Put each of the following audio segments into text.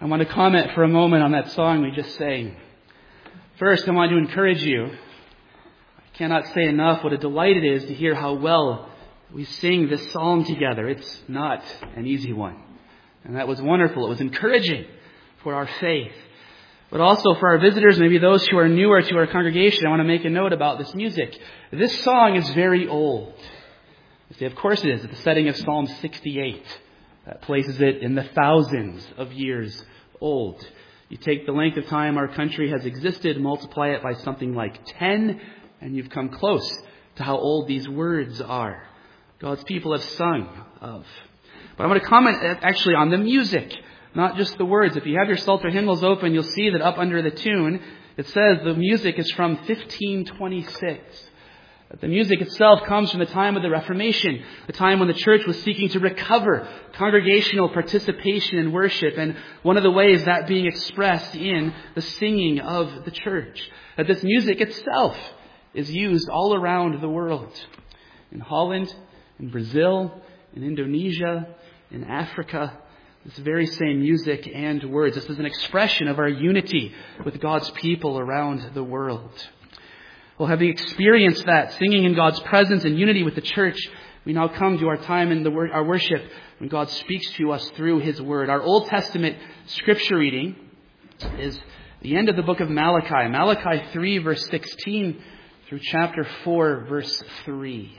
I want to comment for a moment on that song we just sang. First, I want to encourage you. I cannot say enough what a delight it is to hear how well we sing this psalm together. It's not an easy one. And that was wonderful. It was encouraging for our faith. But also for our visitors, maybe those who are newer to our congregation, I want to make a note about this music. This song is very old. You see, of course it is. It's the setting of Psalm 68. That places it in the thousands of years old. You take the length of time our country has existed, multiply it by something like 10, and you've come close to how old these words are. God's people have sung of. But I want to comment actually on the music, not just the words. If you have your Psalter hymnals open, you'll see that up under the tune, it says the music is from 1526. The music itself comes from the time of the Reformation, the time when the church was seeking to recover congregational participation in worship, and one of the ways that being expressed in the singing of the church. That this music itself is used all around the world. In Holland, in Brazil, in Indonesia, in Africa, this very same music and words. This is an expression of our unity with God's people around the world. Well, having experienced that, singing in God's presence and unity with the church, we now come to our time in our worship when God speaks to us through His Word. Our Old Testament scripture reading is the end of the book of Malachi. Malachi 3, verse 16 through chapter 4, verse 3.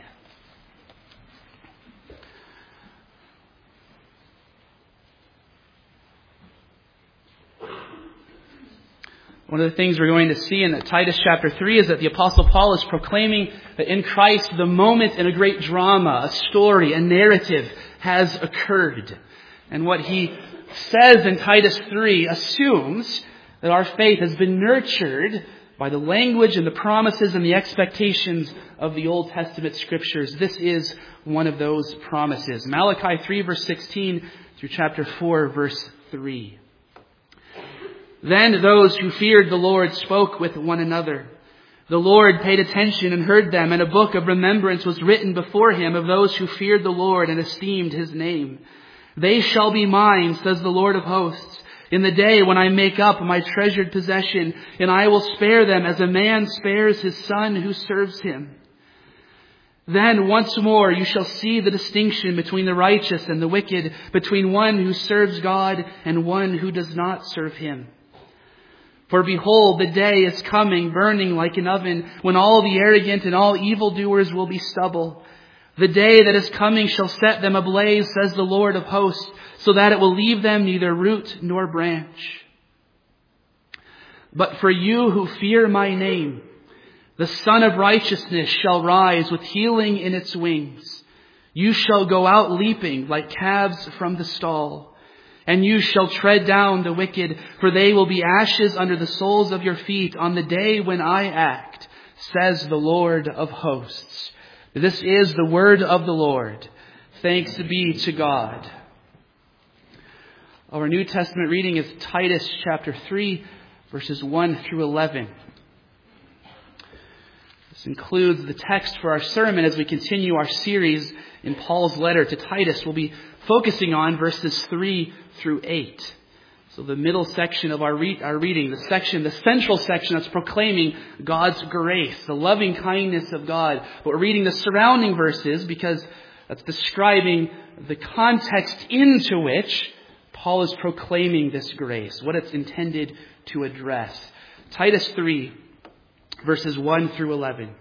One of the things we're going to see in Titus chapter 3 is that the Apostle Paul is proclaiming that in Christ the moment in a great drama, a story, a narrative has occurred. And what he says in Titus 3 assumes that our faith has been nurtured by the language and the promises and the expectations of the Old Testament scriptures. This is one of those promises. Malachi 3 verse 16 through chapter 4 verse 3. Then those who feared the Lord spoke with one another. The Lord paid attention and heard them, and a book of remembrance was written before Him of those who feared the Lord and esteemed His name. They shall be mine, says the Lord of hosts, in the day when I make up my treasured possession, and I will spare them as a man spares his son who serves him. Then once more you shall see the distinction between the righteous and the wicked, between one who serves God and one who does not serve Him. For behold, the day is coming, burning like an oven, when all the arrogant and all evildoers will be stubble. The day that is coming shall set them ablaze, says the Lord of hosts, so that it will leave them neither root nor branch. But for you who fear my name, the Son of Righteousness shall rise with healing in its wings. You shall go out leaping like calves from the stall. And you shall tread down the wicked, for they will be ashes under the soles of your feet on the day when I act, says the Lord of hosts. This is the word of the Lord. Thanks be to God. Our New Testament reading is Titus chapter 3, verses 1 through 11. This includes the text for our sermon as we continue our series in Paul's letter to Titus. We'll be focusing on verses 3 through 8. So the middle section of our reading, the central section that's proclaiming God's grace, the loving kindness of God. But we're reading the surrounding verses because that's describing the context into which Paul is proclaiming this grace, what it's intended to address. Titus 3, verses 1 through 11.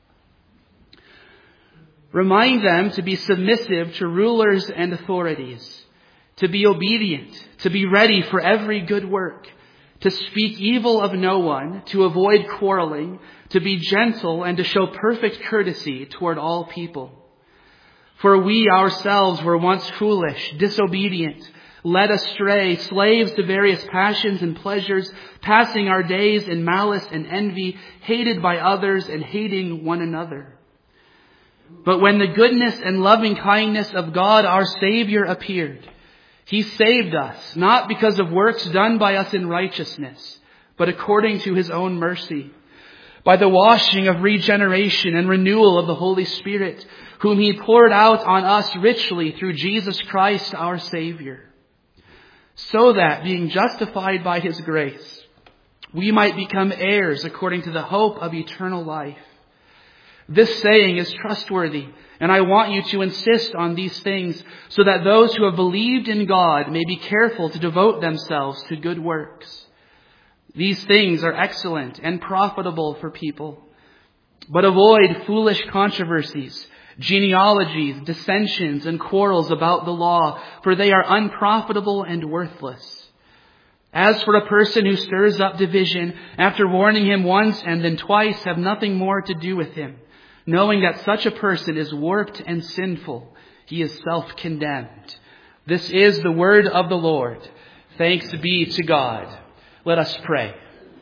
Remind them to be submissive to rulers and authorities, to be obedient, to be ready for every good work, to speak evil of no one, to avoid quarreling, to be gentle, and to show perfect courtesy toward all people. For we ourselves were once foolish, disobedient, led astray, slaves to various passions and pleasures, passing our days in malice and envy, hated by others and hating one another. But when the goodness and loving kindness of God our Savior appeared, He saved us, not because of works done by us in righteousness, but according to His own mercy, by the washing of regeneration and renewal of the Holy Spirit, whom He poured out on us richly through Jesus Christ our Savior, so that, being justified by His grace, we might become heirs according to the hope of eternal life. This saying is trustworthy, and I want you to insist on these things so that those who have believed in God may be careful to devote themselves to good works. These things are excellent and profitable for people. But avoid foolish controversies, genealogies, dissensions, and quarrels about the law, for they are unprofitable and worthless. As for a person who stirs up division, after warning him once and then twice, have nothing more to do with him, knowing that such a person is warped and sinful. He is self-condemned. This is the word of the Lord. Thanks be to God. Let us pray.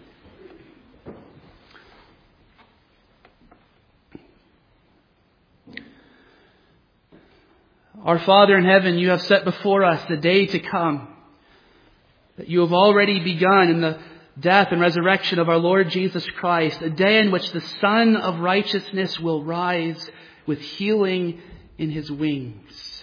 Our Father in heaven, you have set before us the day to come, that you have already begun in the death and resurrection of our Lord Jesus Christ, a day in which the Son of righteousness will rise with healing in His wings.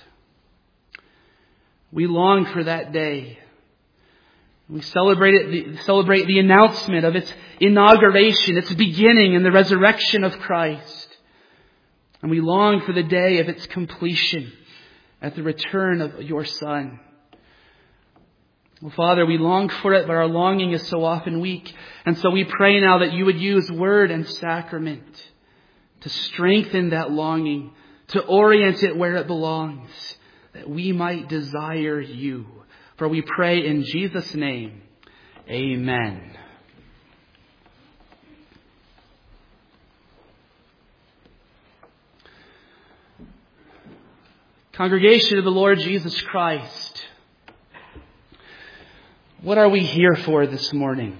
We long for that day. We celebrate the announcement of its inauguration, its beginning in the resurrection of Christ. And we long for the day of its completion at the return of your Son. Well, Father, we long for it, but our longing is so often weak. And so we pray now that you would use word and sacrament to strengthen that longing, to orient it where it belongs, that we might desire you. For we pray in Jesus' name, amen. Congregation of the Lord Jesus Christ, what are we here for this morning?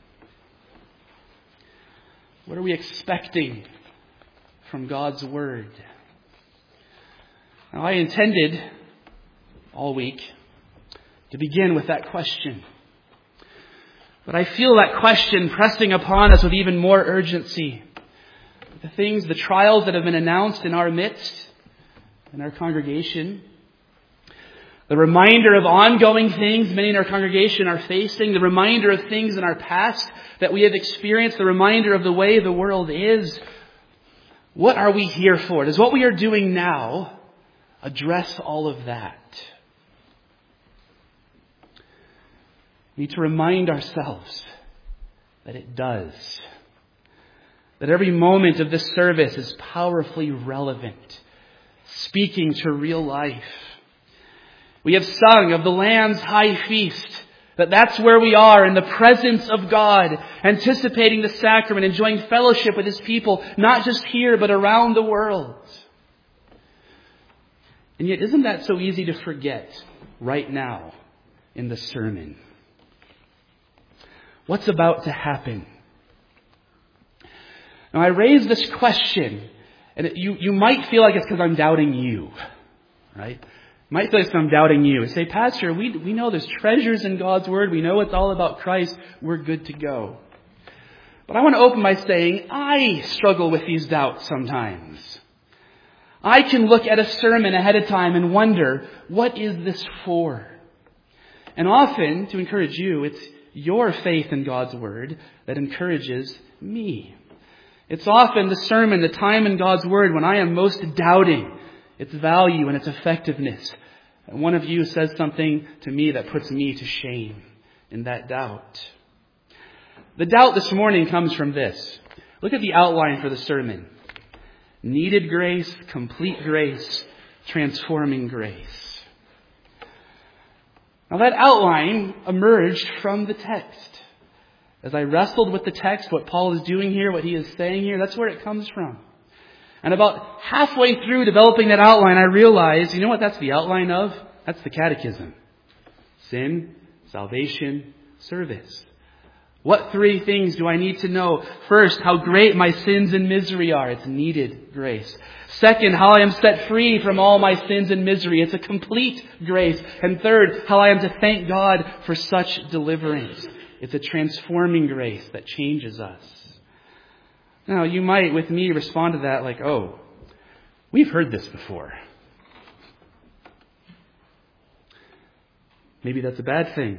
What are we expecting from God's Word? Now, I intended all week to begin with that question. But I feel that question pressing upon us with even more urgency. The trials that have been announced in our midst, in our congregation, the reminder of ongoing things many in our congregation are facing, the reminder of things in our past that we have experienced, the reminder of the way the world is. What are we here for? Does what we are doing now address all of that? We need to remind ourselves that it does. That every moment of this service is powerfully relevant, speaking to real life. We have sung of the Lamb's high feast, that's where we are in the presence of God, anticipating the sacrament, enjoying fellowship with His people, not just here, but around the world. And yet, isn't that so easy to forget right now in the sermon? What's about to happen? Now, I raise this question, and you might feel like it's because I'm doubting you, right? You might feel like I'm doubting you. And say, Pastor, we know there's treasures in God's Word. We know it's all about Christ. We're good to go. But I want to open by saying, I struggle with these doubts sometimes. I can look at a sermon ahead of time and wonder, what is this for? And often, to encourage you, it's your faith in God's Word that encourages me. It's often the sermon, the time in God's Word when I am most doubting its value and its effectiveness. And one of you says something to me that puts me to shame in that doubt. The doubt this morning comes from this. Look at the outline for the sermon. Needed grace, complete grace, transforming grace. Now that outline emerged from the text. As I wrestled with the text, what Paul is doing here, what he is saying here, that's where it comes from. And about halfway through developing that outline, I realized, you know what that's the outline of? That's the catechism. Sin, salvation, service. What three things do I need to know? First, how great my sins and misery are. It's needed grace. Second, how I am set free from all my sins and misery. It's a complete grace. And third, how I am to thank God for such deliverance. It's a transforming grace that changes us. Now, you might, with me, respond to that like, oh, we've heard this before. Maybe that's a bad thing.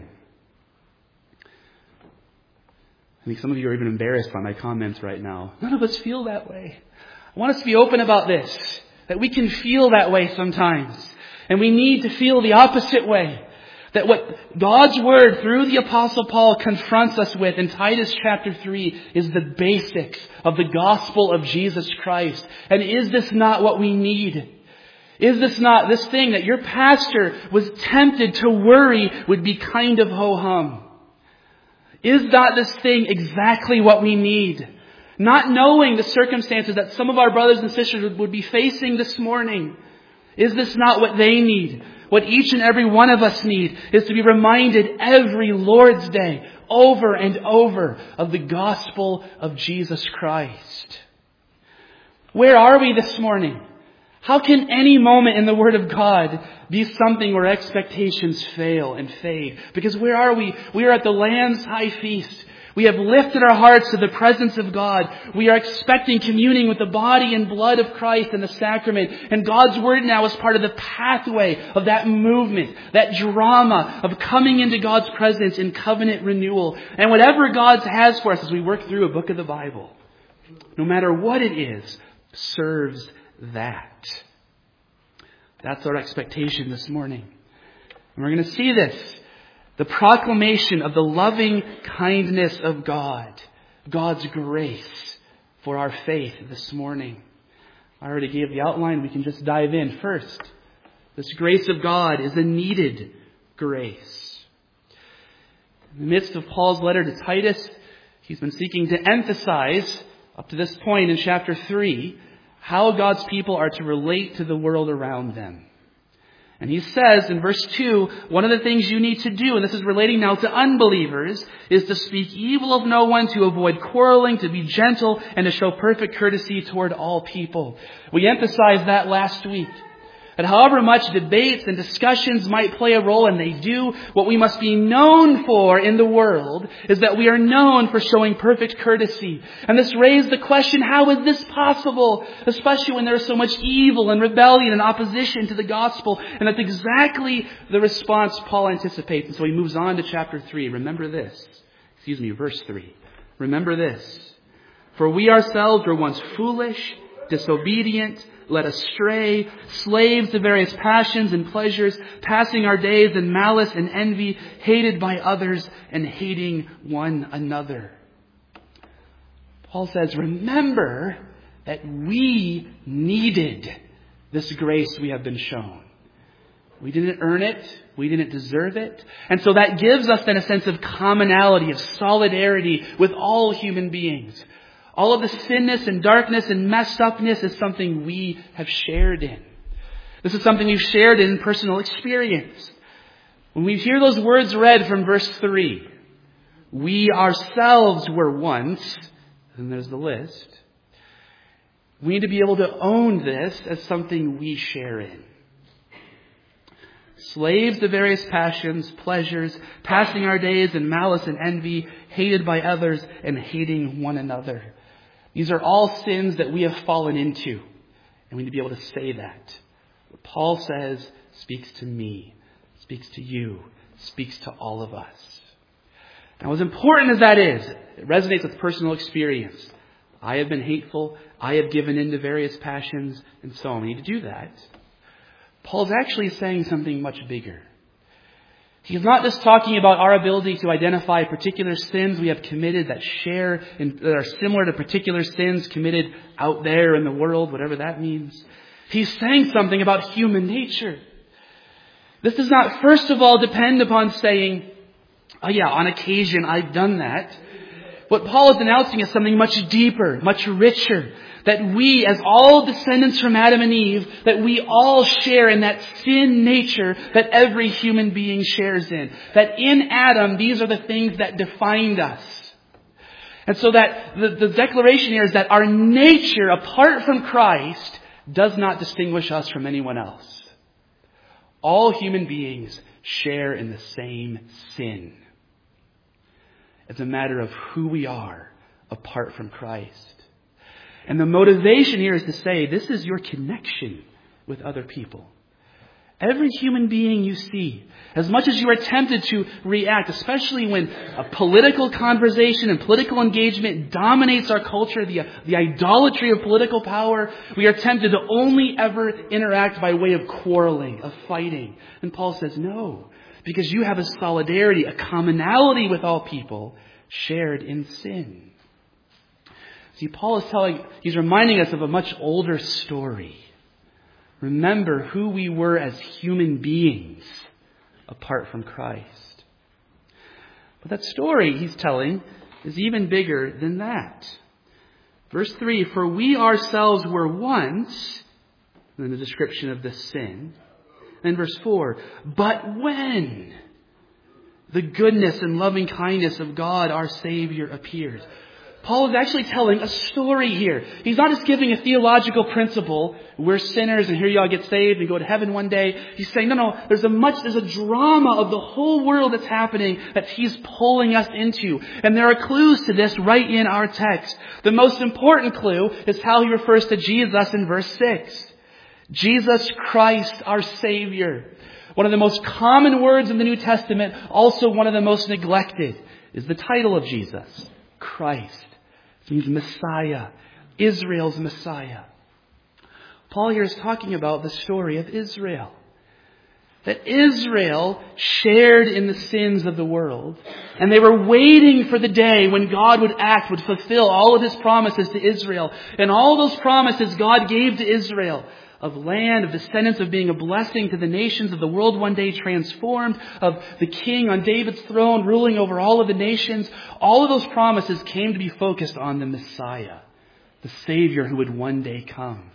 I think some of you are even embarrassed by my comments right now. None of us feel that way. I want us to be open about this, that we can feel that way sometimes. And we need to feel the opposite way. That what God's Word through the Apostle Paul confronts us with in Titus chapter 3 is the basics of the gospel of Jesus Christ. And is this not what we need? Is this not this thing that your pastor was tempted to worry would be kind of ho-hum? Is not this thing exactly what we need? Not knowing the circumstances that some of our brothers and sisters would be facing this morning. Is this not what they need? What each and every one of us need is to be reminded every Lord's Day over and over of the gospel of Jesus Christ. Where are we this morning? How can any moment in the Word of God be something where expectations fail and fade? Because where are we? We are at the Lamb's high feast. We have lifted our hearts to the presence of God. We are expecting communing with the body and blood of Christ in the sacrament. And God's Word now is part of the pathway of that movement, that drama of coming into God's presence in covenant renewal. And whatever God has for us as we work through a book of the Bible, no matter what it is, serves that. That's our expectation this morning. And we're going to see this. The proclamation of the loving kindness of God. God's grace for our faith this morning. I already gave the outline. We can just dive in. First, this grace of God is a needed grace. In the midst of Paul's letter to Titus, he's been seeking to emphasize, up to this point in chapter 3, how God's people are to relate to the world around them. And he says in verse 2, one of the things you need to do, and this is relating now to unbelievers, is to speak evil of no one, to avoid quarreling, to be gentle, and to show perfect courtesy toward all people. We emphasized that last week. That however much debates and discussions might play a role, and they do, what we must be known for in the world is that we are known for showing perfect courtesy. And this raised the question, how is this possible? Especially when there is so much evil and rebellion and opposition to the gospel. And that's exactly the response Paul anticipates. And so he moves on to chapter 3. Remember this. Verse 3. Remember this. For we ourselves were once foolish, disobedient, led astray, slaves to various passions and pleasures, passing our days in malice and envy, hated by others and hating one another. Paul says, remember that we needed this grace we have been shown. We didn't earn it. We didn't deserve it. And so that gives us then a sense of commonality, of solidarity with all human beings. All of the sinness and darkness and messed upness is something we have shared in. This is something we've shared in personal experience. When we hear those words read from verse 3, we ourselves were once, and there's the list, we need to be able to own this as something we share in. Slaves to various passions, pleasures, passing our days in malice and envy, hated by others and hating one another. These are all sins that we have fallen into. And we need to be able to say that. What Paul says speaks to me, speaks to you, speaks to all of us. Now, as important as that is, it resonates with personal experience. I have been hateful. I have given in to various passions, and so on. We need to do that. Paul's actually saying something much bigger. He's not just talking about our ability to identify particular sins we have committed that are similar to particular sins committed out there in the world, whatever that means. He's saying something about human nature. This does not, first of all, depend upon saying, oh yeah, on occasion I've done that. What Paul is announcing is something much deeper, much richer. That we, as all descendants from Adam and Eve, that we all share in that sin nature that every human being shares in. That in Adam, these are the things that defined us. And so that the declaration here is that our nature, apart from Christ, does not distinguish us from anyone else. All human beings share in the same sin. It's a matter of who we are apart from Christ. And the motivation here is to say, this is your connection with other people. Every human being you see, as much as you are tempted to react, especially when a political conversation and political engagement dominates our culture, the idolatry of political power, we are tempted to only ever interact by way of quarreling, of fighting. And Paul says, no, because you have a solidarity, a commonality with all people shared in sin. See, Paul is he's reminding us of a much older story. Remember who we were as human beings apart from Christ. But that story he's telling is even bigger than that. Verse 3, for we ourselves were once, in the description of this sin. And verse 4, but when the goodness and loving kindness of God our Savior appeared. Paul is actually telling a story here. He's not just giving a theological principle. We're sinners and here y'all get saved and go to heaven one day. He's saying, no, there's a drama of the whole world that's happening that he's pulling us into. And there are clues to this right in our text. The most important clue is how he refers to Jesus in verse 6. Jesus Christ, our Savior. One of the most common words in the New Testament, also one of the most neglected, is the title of Jesus, Christ. It means Messiah, Israel's Messiah. Paul here is talking about the story of Israel. That Israel shared in the sins of the world. And they were waiting for the day when God would act, would fulfill all of His promises to Israel. And all those promises God gave to Israel of land, of descendants, of being a blessing to the nations, of the world one day transformed, of the king on David's throne ruling over all of the nations. All of those promises came to be focused on the Messiah, the Savior who would one day come.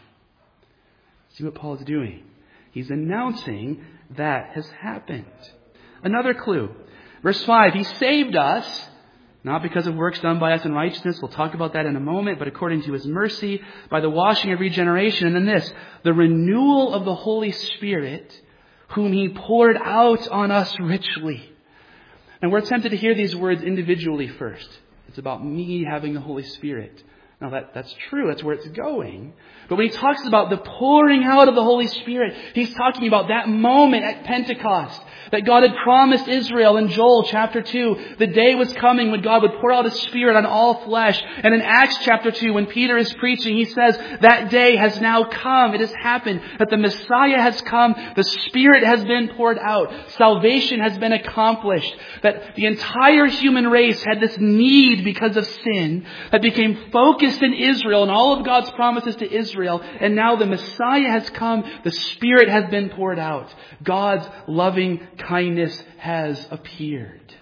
See what Paul is doing? He's announcing that has happened. Another clue. Verse 5, He saved us, not because of works done by us in righteousness. We'll talk about that in a moment. But according to His mercy, by the washing of regeneration. And then this, the renewal of the Holy Spirit, whom He poured out on us richly. And we're tempted to hear these words individually first. It's about me having the Holy Spirit. Now that's true. That's where it's going. But when he talks about the pouring out of the Holy Spirit, he's talking about that moment at Pentecost that God had promised Israel in Joel chapter 2. The day was coming when God would pour out His Spirit on all flesh. And in Acts chapter 2, when Peter is preaching, he says that day has now come. It has happened. That the Messiah has come. The Spirit has been poured out. Salvation has been accomplished. That the entire human race had this need because of sin that became focused in Israel and all of God's promises to Israel. And now the Messiah has come. The Spirit has been poured out. God's loving kindness has appeared.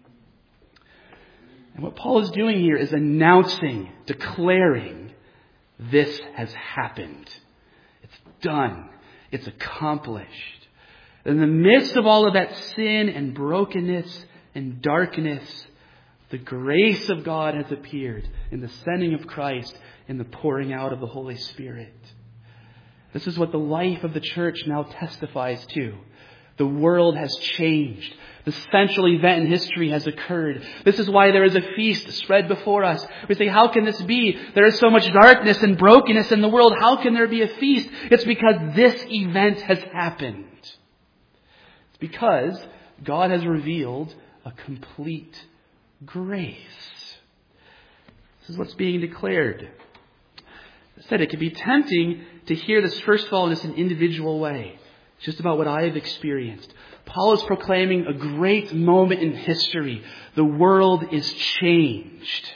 And what Paul is doing here is announcing, declaring, this has happened. It's done. It's accomplished. In the midst of all of that sin and brokenness and darkness, the grace of God has appeared in the sending of Christ and the pouring out of the Holy Spirit. This is what the life of the church now testifies to. The world has changed. The central event in history has occurred. This is why there is a feast spread before us. We say, how can this be? There is so much darkness and brokenness in the world. How can there be a feast? It's because this event has happened. It's because God has revealed a complete grace. This is what's being declared. As I said, it can be tempting to hear this first of all in just an individual way. It's just about what I have experienced. Paul is proclaiming a great moment in history. The world is changed.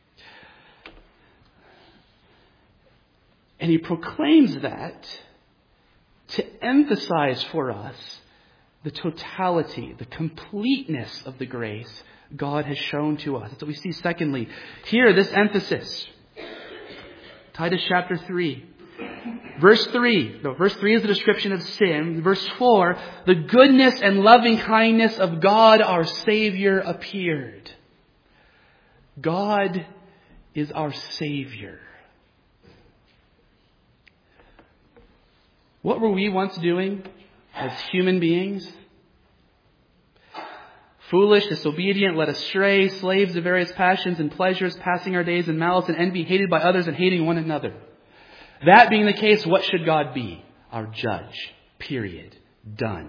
And he proclaims that to emphasize for us the totality, the completeness of the grace God has shown to us. That's what we see secondly. Here, this emphasis. Titus chapter 3. Verse 3 is the description of sin. Verse 4, the goodness and loving kindness of God our Savior appeared. God is our Savior. What were we once doing as human beings? Foolish, disobedient, led astray, slaves of various passions and pleasures, passing our days in malice and envy, hated by others and hating one another. That being the case, what should God be? Our judge. Period. done.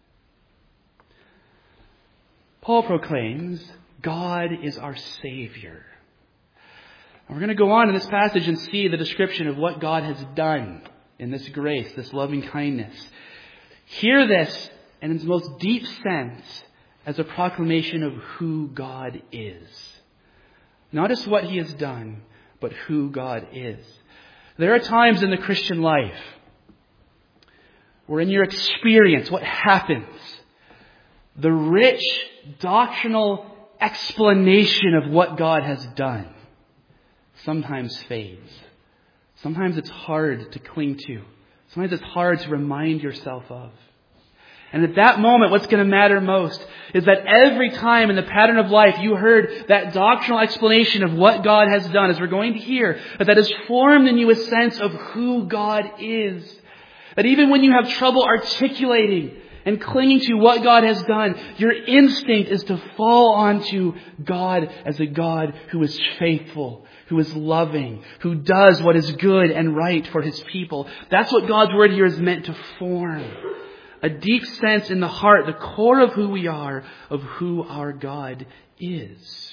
Paul proclaims, God is our Savior. And we're going to go on in this passage and see the description of what God has done in this grace, this loving kindness. Hear this in its most deep sense as a proclamation of who God is. Not just what He has done, but who God is. There are times in the Christian life where in your experience, what happens, the rich doctrinal explanation of what God has done sometimes fades. Sometimes it's hard to cling to. Sometimes it's hard to remind yourself of. And at that moment, what's going to matter most is that every time in the pattern of life you heard that doctrinal explanation of what God has done, as we're going to hear, that has formed in you a sense of who God is. That even when you have trouble articulating and clinging to what God has done, your instinct is to fall onto God as a God who is faithful, who is loving, who does what is good and right for His people. That's what God's Word here is meant to form. A deep sense in the heart, the core of who we are, of who our God is.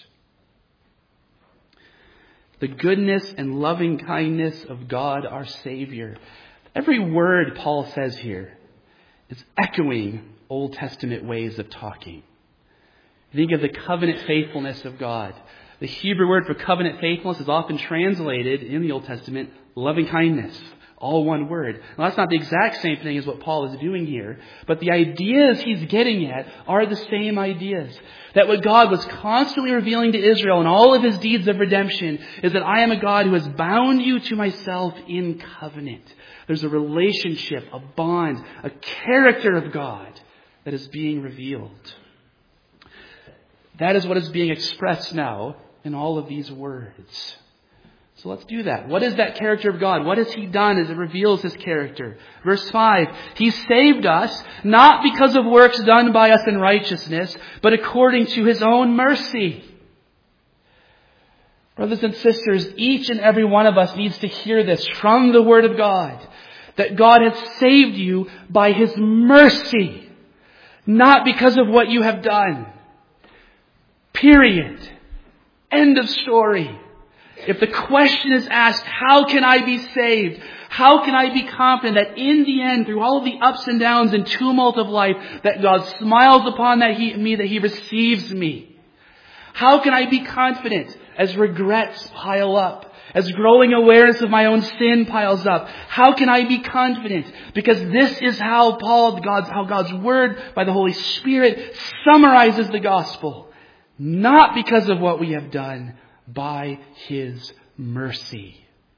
The goodness and loving kindness of God, our Savior. Every word Paul says here is echoing Old Testament ways of talking. Think of the covenant faithfulness of God. The Hebrew word for covenant faithfulness is often translated in the Old Testament, loving kindness. All one word. Now, that's not the exact same thing as what Paul is doing here, but the ideas he's getting at are the same ideas. That what God was constantly revealing to Israel in all of His deeds of redemption is that I am a God who has bound you to myself in covenant. There's a relationship, a bond, a character of God that is being revealed. That is what is being expressed now in all of these words. So let's do that. What is that character of God? What has He done as it reveals His character? Verse 5, He saved us, not because of works done by us in righteousness, but according to His own mercy. Brothers and sisters, each and every one of us needs to hear this from the Word of God. That God has saved you by His mercy, not because of what you have done. Period. End of story. If the question is asked, how can I be saved? How can I be confident that in the end, through all of the ups and downs and tumult of life, that God smiles upon that He receives me? How can I be confident as regrets pile up, as growing awareness of my own sin piles up? How can I be confident? Because this is how God's Word by the Holy Spirit summarizes the gospel. Not because of what we have done, by His mercy.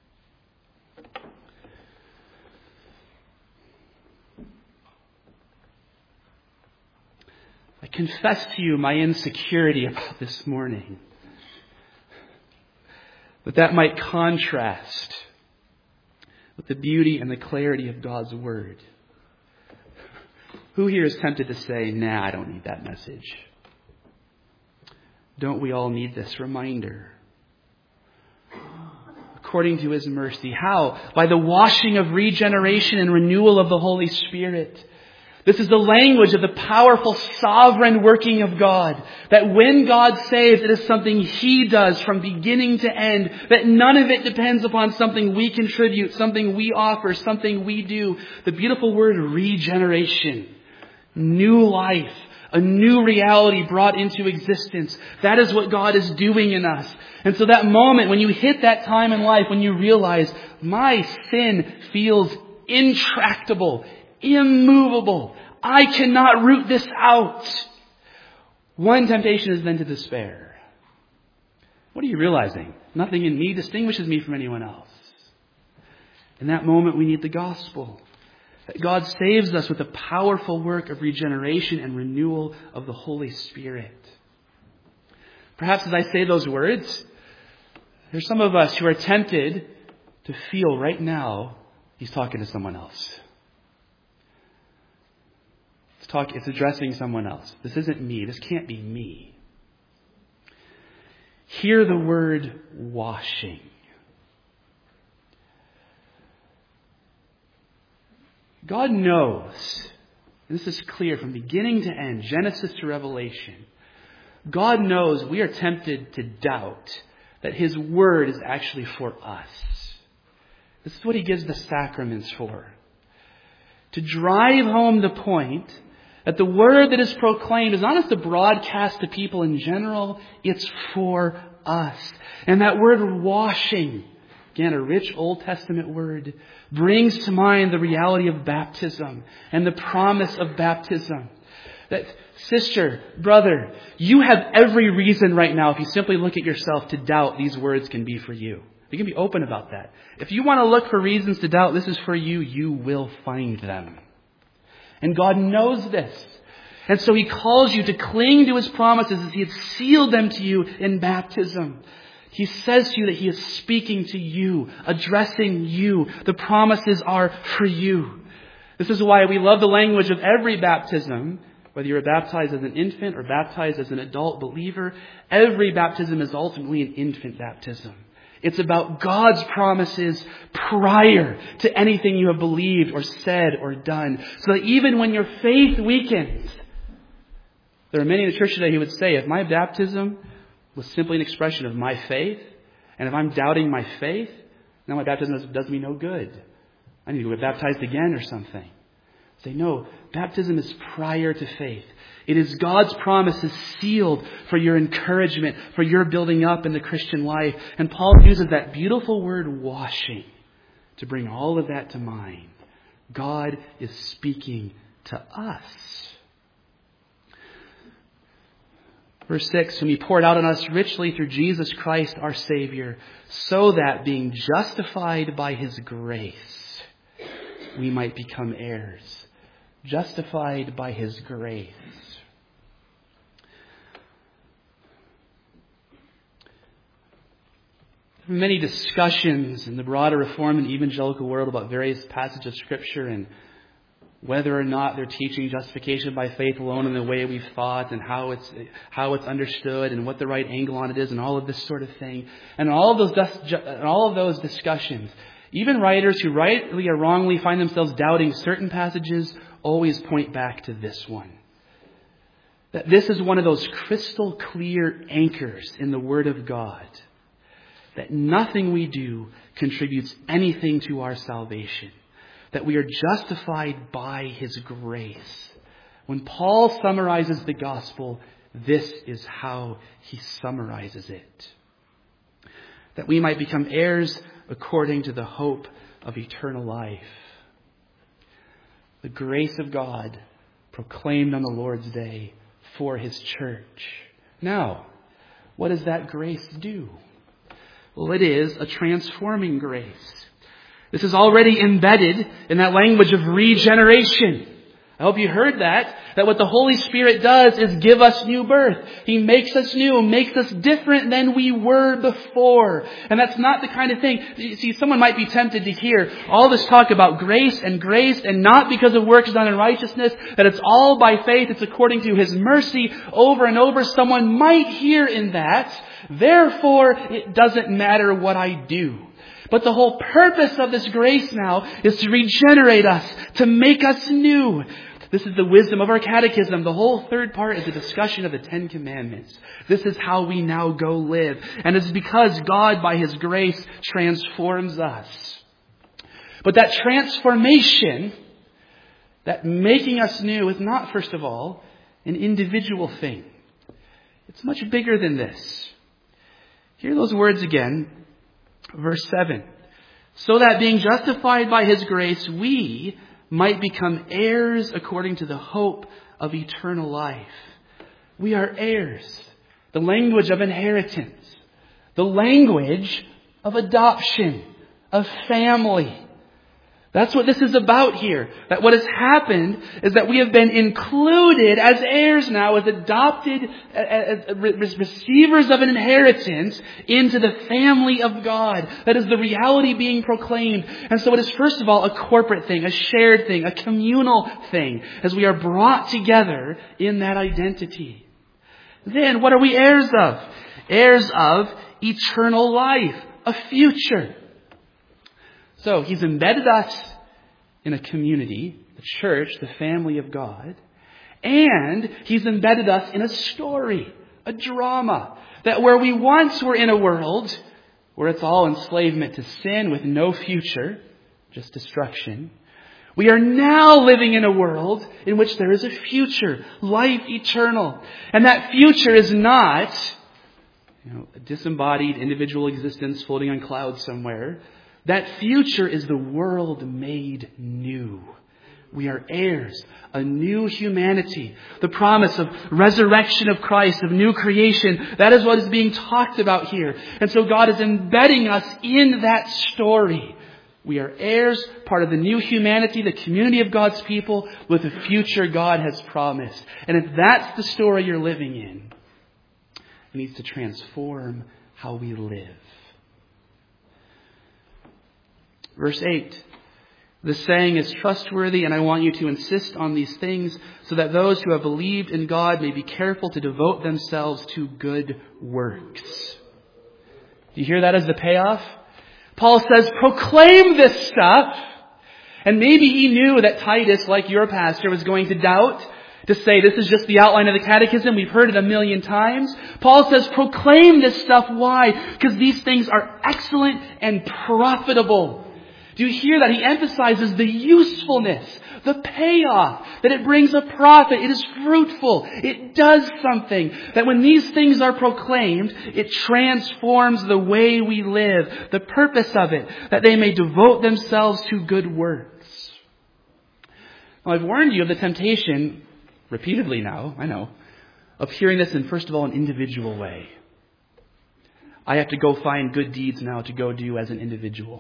I confess to you my insecurity about this morning. But that might contrast with the beauty and the clarity of God's Word. Who here is tempted to say, nah, I don't need that message? Don't we all need this reminder? According to His mercy. How? By the washing of regeneration and renewal of the Holy Spirit. This is the language of the powerful sovereign working of God. That when God saves, it is something He does from beginning to end. That none of it depends upon something we contribute, something we offer, something we do. The beautiful word regeneration. New life. A new reality brought into existence. That is what God is doing in us. And so that moment when you hit that time in life, when you realize my sin feels intractable, immovable, I cannot root this out. One temptation is then to despair. What are you realizing? Nothing in me distinguishes me from anyone else. In that moment we need the gospel. That God saves us with the powerful work of regeneration and renewal of the Holy Spirit. Perhaps as I say those words, there's some of us who are tempted to feel right now He's talking to someone else. It's addressing someone else. This isn't me. This can't be me. Hear the word washing. God knows And this is clear from beginning to end, Genesis to Revelation. God knows we are tempted to doubt that His Word is actually for us. This is what He gives the sacraments for. To drive home the point that the Word that is proclaimed is not just a broadcast to people in general, it's for us. And that word washing, again, a rich Old Testament word, brings to mind the reality of baptism and the promise of baptism. That, sister, brother, you have every reason right now, if you simply look at yourself, to doubt these words can be for you. You can be open about that. If you want to look for reasons to doubt this is for you, you will find them. And God knows this. And so He calls you to cling to His promises as He had sealed them to you in baptism. He says to you that He is speaking to you, addressing you. The promises are for you. This is why we love the language of every baptism. Whether you're baptized as an infant or baptized as an adult believer, every baptism is ultimately an infant baptism. It's about God's promises prior to anything you have believed or said or done. So that even when your faith weakens, there are many in the church today who would say, if my baptism was simply an expression of my faith, and if I'm doubting my faith, now my baptism does me no good. I need to get baptized again or something. Say, no, baptism is prior to faith. It is God's promises sealed for your encouragement, for your building up in the Christian life. And Paul uses that beautiful word washing to bring all of that to mind. God is speaking to us. Verse 6, whom He poured out on us richly through Jesus Christ our Savior, so that being justified by His grace, we might become heirs. Justified by His grace. Many discussions in the broader Reformed and evangelical world about various passages of Scripture and whether or not they're teaching justification by faith alone in the way we've thought and how it's understood and what the right angle on it is and all of this sort of thing. And all of those discussions, even writers who rightly or wrongly find themselves doubting certain passages always point back to this one. That this is one of those crystal clear anchors in the Word of God. That nothing we do contributes anything to our salvation. That we are justified by His grace. When Paul summarizes the gospel, this is how he summarizes it. That we might become heirs according to the hope of eternal life. The grace of God proclaimed on the Lord's day for His church. Now, what does that grace do? Well, it is a transforming grace. This is already embedded in that language of regeneration. I hope you heard that what the Holy Spirit does is give us new birth. He makes us new, makes us different than we were before. And that's not the kind of thing, you see, someone might be tempted to hear all this talk about grace and not because of works done in righteousness, that it's all by faith, it's according to His mercy over and over. Someone might hear in that, therefore it doesn't matter what I do. But the whole purpose of this grace now is to regenerate us, to make us new. This is the wisdom of our catechism. The whole third part is a discussion of the Ten Commandments. This is how we now go live. And it's because God, by His grace, transforms us. But that transformation, that making us new, is not, first of all, an individual thing. It's much bigger than this. Hear those words again. Verse 7. So that being justified by His grace, we might become heirs according to the hope of eternal life. We are heirs. The language of inheritance. The language of adoption. Of family. That's what this is about here. That what has happened is that we have been included as heirs now, as adopted, as receivers of an inheritance into the family of God. That is the reality being proclaimed. And so it is first of all a corporate thing, a shared thing, a communal thing, as we are brought together in that identity. Then what are we heirs of? Heirs of eternal life, a future. So He's embedded us in a community the church, the family of God. And He's embedded us in a story, a drama, that where we once were in a world where it's all enslavement to sin with no future, just destruction, we are now living in a world in which there is a future, life eternal. And that future is not, a disembodied individual existence floating on clouds somewhere. That future is the world made new. We are heirs, a new humanity, the promise of resurrection of Christ, of new creation. That is what is being talked about here. And so God is embedding us in that story. We are heirs, part of the new humanity, the community of God's people, with a future God has promised. And if that's the story you're living in, it needs to transform how we live. Verse 8. The saying is trustworthy, and I want you to insist on these things so that those who have believed in God may be careful to devote themselves to good works. Do you hear that as the payoff? Paul says, proclaim this stuff. And maybe he knew that Titus, like your pastor, was going to doubt, to say this is just the outline of the catechism. We've heard it a million times. Paul says, proclaim this stuff. Why? Because these things are excellent and profitable. Do you hear that? He emphasizes the usefulness, the payoff, that it brings a profit. It is fruitful. It does something. That when these things are proclaimed, it transforms the way we live, the purpose of it, that they may devote themselves to good works. Now, I've warned you of the temptation, repeatedly now, I know, of hearing this in, first of all, an individual way. I have to go find good deeds now to go do as an individual.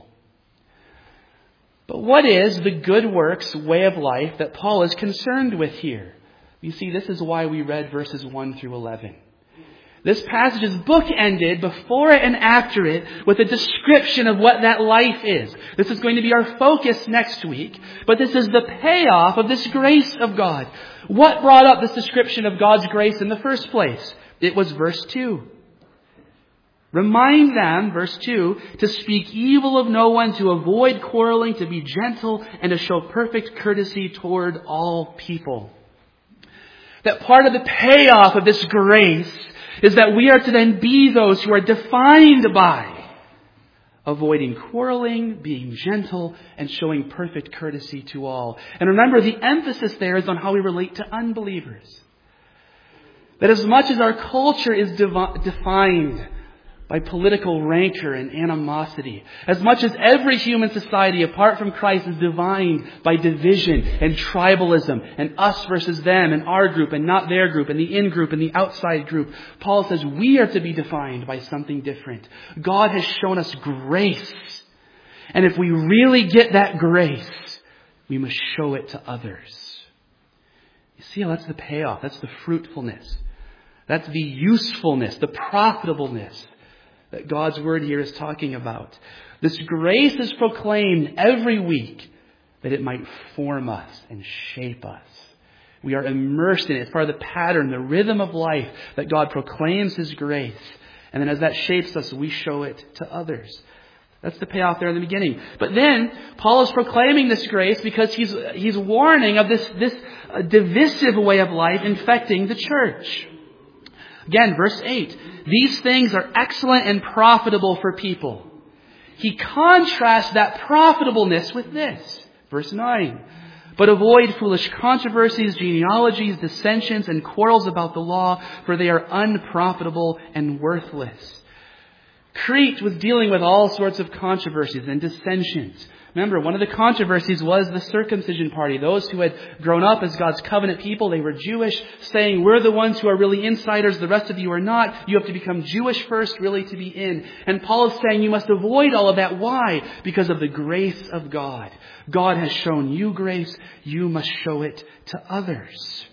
But what is the good works way of life that Paul is concerned with here? You see, this is why we read verses 1 through 11. This passage is bookended before it and after it with a description of what that life is. This is going to be our focus next week, but this is the payoff of this grace of God. What brought up this description of God's grace in the first place? It was verse 2. Remind them, verse 2, to speak evil of no one, to avoid quarreling, to be gentle, and to show perfect courtesy toward all people. That part of the payoff of this grace is that we are to then be those who are defined by avoiding quarreling, being gentle, and showing perfect courtesy to all. And remember, the emphasis there is on how we relate to unbelievers. That as much as our culture is defined by political rancor and animosity, as much as every human society apart from Christ is defined by division and tribalism and us versus them and our group and not their group and the in-group and the outside group, Paul says we are to be defined by something different. God has shown us grace. And if we really get that grace, we must show it to others. You see how that's the payoff. That's the fruitfulness. That's the usefulness, the profitableness that God's word here is talking about. This grace is proclaimed every week that it might form us and shape us. We are immersed in it. It's part of the pattern, the rhythm of life that God proclaims His grace. And then as that shapes us, we show it to others. That's the payoff there in the beginning. But then Paul is proclaiming this grace because he's warning of this divisive way of life infecting the church. Again, verse 8. These things are excellent and profitable for people. He contrasts that profitableness with this. Verse 9. But avoid foolish controversies, genealogies, dissensions, and quarrels about the law, for they are unprofitable and worthless. Crete was dealing with all sorts of controversies and dissensions. Remember, one of the controversies was the circumcision party. Those who had grown up as God's covenant people, they were Jewish, saying, we're the ones who are really insiders, the rest of you are not. You have to become Jewish first, really, to be in. And Paul is saying you must avoid all of that. Why? Because of the grace of God. God has shown you grace. You must show it to others.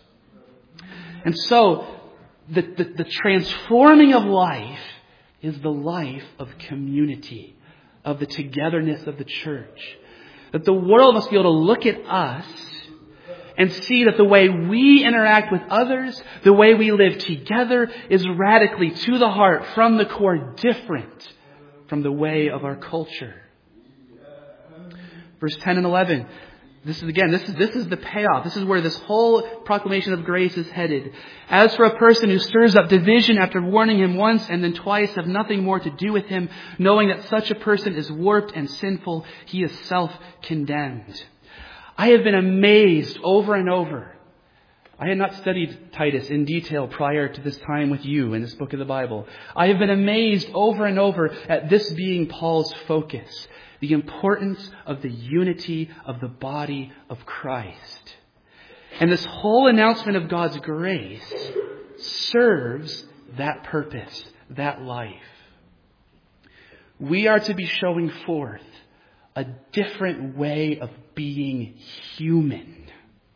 And so, the transforming of life is the life of community, of the togetherness of the church. That the world must be able to look at us and see that the way we interact with others, the way we live together, is radically, to the heart, from the core, different from the way of our culture. Verse 10 and 11. This is the payoff. This is where this whole proclamation of grace is headed. As for a person who stirs up division after warning him once and then twice, have nothing more to do with him, knowing that such a person is warped and sinful, he is self-condemned. I have been amazed over and over. I had not studied Titus in detail prior to this time with you in this book of the Bible. I have been amazed over and over at this being Paul's focus. The importance of the unity of the body of Christ. And this whole announcement of God's grace serves that purpose, that life. We are to be showing forth a different way of being human.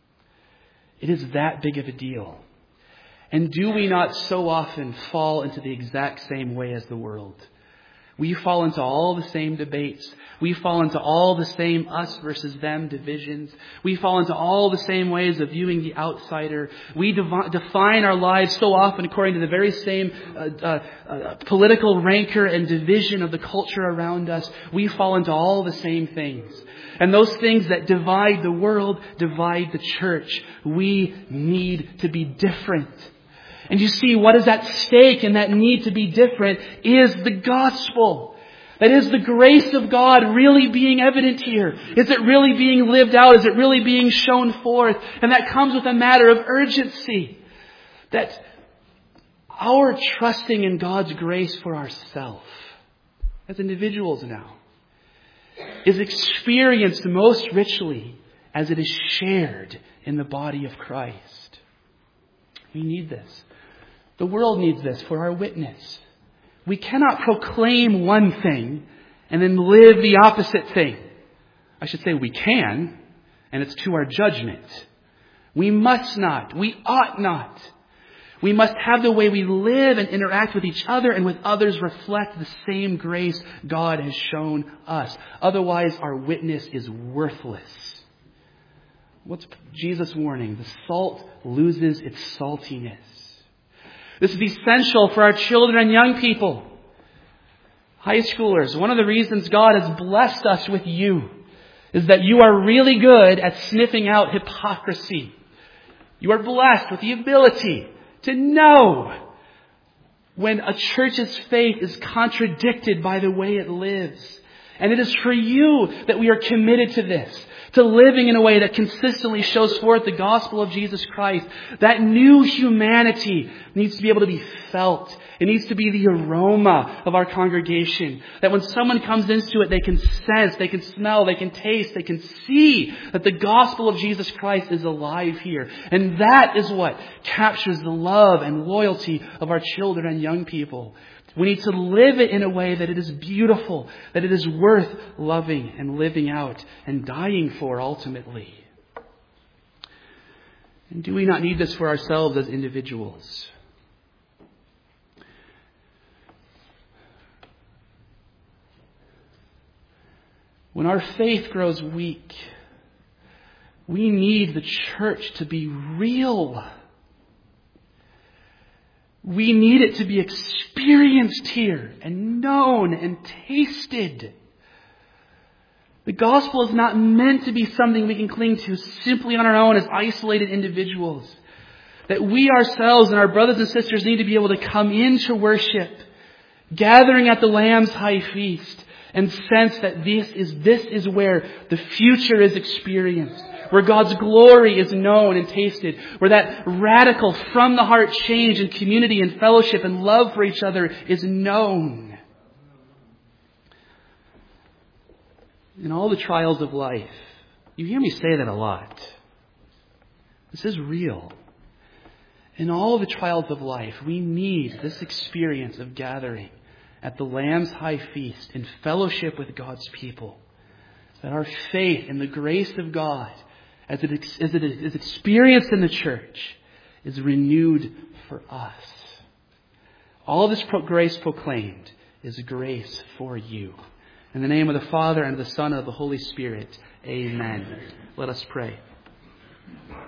It is that big of a deal. And do we not so often fall into the exact same way as the world? We fall into all the same debates. We fall into all the same us versus them divisions. We fall into all the same ways of viewing the outsider. We define our lives so often according to the very same political rancor and division of the culture around us. We fall into all the same things. And those things that divide the world divide the church. We need to be different. And you see, what is at stake in that need to be different is the gospel. That is the grace of God really being evident here. Is it really being lived out? Is it really being shown forth? And that comes with a matter of urgency. That our trusting in God's grace for ourselves, as individuals now, is experienced most richly as it is shared in the body of Christ. We need this. The world needs this for our witness. We cannot proclaim one thing and then live the opposite thing. I should say we can, and it's to our judgment. We must not. We ought not. We must have the way we live and interact with each other and with others reflect the same grace God has shown us. Otherwise, our witness is worthless. What's Jesus' warning? The salt loses its saltiness. This is essential for our children and young people. High schoolers, one of the reasons God has blessed us with you is that you are really good at sniffing out hypocrisy. You are blessed with the ability to know when a church's faith is contradicted by the way it lives. And it is for you that we are committed to this. To living in a way that consistently shows forth the gospel of Jesus Christ. That new humanity needs to be able to be felt. It needs to be the aroma of our congregation. That when someone comes into it, they can sense, they can smell, they can taste, they can see that the gospel of Jesus Christ is alive here. And that is what captures the love and loyalty of our children and young people. We need to live it in a way that it is beautiful, that it is worth loving and living out and dying for ultimately. And do we not need this for ourselves as individuals? When our faith grows weak, we need the church to be real. We need it to be experienced here and known and tasted. The gospel is not meant to be something we can cling to simply on our own as isolated individuals. That we ourselves and our brothers and sisters need to be able to come into worship, gathering at the Lamb's high feast, and sense that this is where the future is experienced. Where God's glory is known and tasted. Where that radical from the heart change in community and fellowship and love for each other is known. In all the trials of life, you hear me say that a lot. This is real. In all the trials of life, we need this experience of gathering at the Lamb's high feast in fellowship with God's people. That our faith in the grace of God, as it is experienced in the church, is renewed for us. All this grace proclaimed is grace for you. In the name of the Father, and of the Son, and of the Holy Spirit, amen. Let us pray.